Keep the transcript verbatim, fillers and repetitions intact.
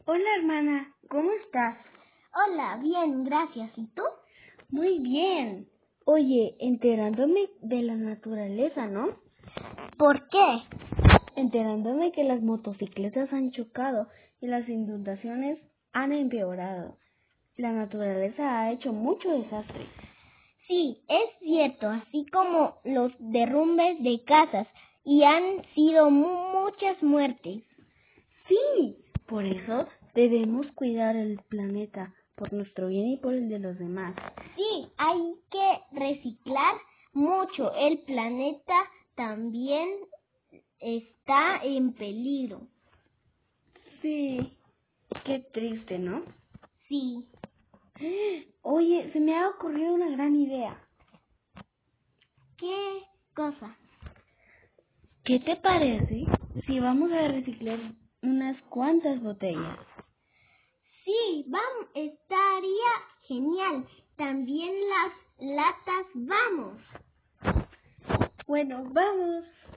Hola hermana, ¿cómo estás? Hola, bien, gracias. ¿Y tú? Muy bien. Oye, enterándome de la naturaleza, ¿no? ¿Por qué? Enterándome que las motocicletas han chocado y las inundaciones han empeorado. La naturaleza ha hecho mucho desastre. Sí, es cierto, así como los derrumbes de casas, y han sido mu- muchas muertes. Sí, por eso debemos cuidar el planeta, por nuestro bien y por el de los demás. Sí, hay que reciclar mucho. El planeta también está en peligro. Sí, qué triste, ¿no? Sí. Oye, se me ha ocurrido una gran idea. ¿Qué cosa? ¿Qué te parece si vamos a reciclar unas cuantas botellas? Sí, vamos, estaría genial. También las latas, vamos. Bueno, vamos.